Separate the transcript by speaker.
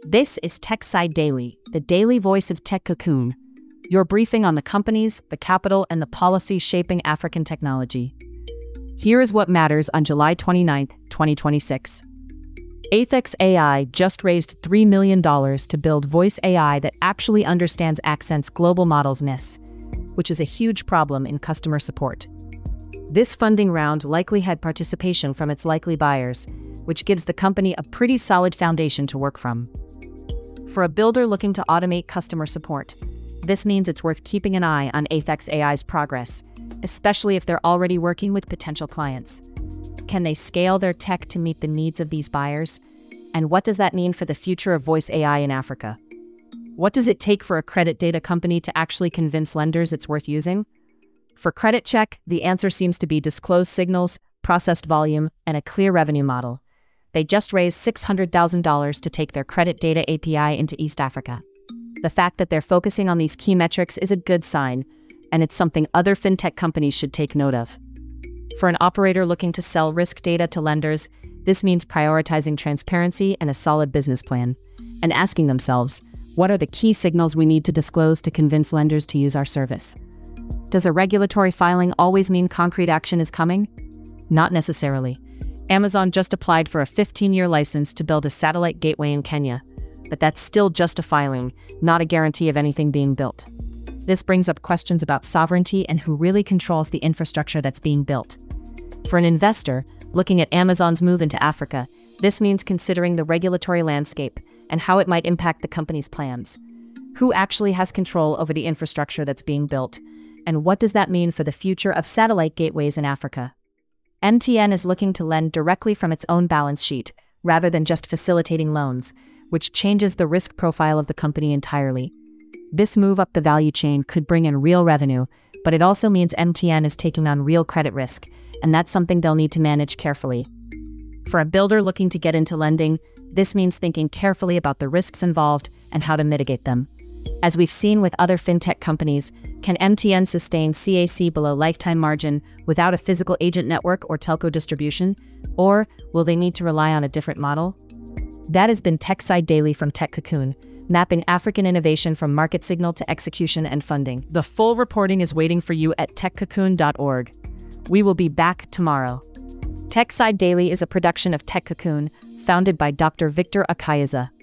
Speaker 1: This is TechSide Daily, the daily voice of Tech Cocoon, your briefing on the companies, the capital, and the policies shaping African technology. Here is what matters on July 29, 2026. Athex AI just raised $3 million to build voice AI that actually understands accent's global models NIS, which is a huge problem in customer support. This funding round likely had participation from its likely buyers, which gives the company a pretty solid foundation to work from. For a builder looking to automate customer support, this means it's worth keeping an eye on Athex AI's progress, especially if they're already working with potential clients. Can they scale their tech to meet the needs of these buyers? And what does that mean for the future of voice AI in Africa? What does it take for a credit data company to actually convince lenders it's worth using? For Credit Check, the answer seems to be disclosed signals, processed volume, and a clear revenue model. They just raised $600,000 to take their credit data API into East Africa. The fact that they're focusing on these key metrics is a good sign, and it's something other fintech companies should take note of. For an operator looking to sell risk data to lenders, this means prioritizing transparency and a solid business plan, and asking themselves, what are the key signals we need to disclose to convince lenders to use our service? Does a regulatory filing always mean concrete action is coming? Not necessarily. Amazon just applied for a 15-year license to build a satellite gateway in Kenya, but that's still just a filing, not a guarantee of anything being built. This brings up questions about sovereignty and who really controls the infrastructure that's being built. For an investor, looking at Amazon's move into Africa, this means considering the regulatory landscape and how it might impact the company's plans. Who actually has control over the infrastructure that's being built? And what does that mean for the future of satellite gateways in Africa? MTN is looking to lend directly from its own balance sheet, rather than just facilitating loans, which changes the risk profile of the company entirely. This move up the value chain could bring in real revenue, but it also means MTN is taking on real credit risk, and that's something they'll need to manage carefully. For a builder looking to get into lending, this means thinking carefully about the risks involved and how to mitigate them. As we've seen with other fintech companies, can MTN sustain CAC below lifetime margin without a physical agent network or telco distribution? Or will they need to rely on a different model? That has been TechSide Daily from Tech Cocoon, mapping African innovation from market signal to execution and funding. The full reporting is waiting for you at techcocoon.org. We will be back tomorrow. TechSide Daily is a production of Tech Cocoon, founded by Dr. Victor Akayaza.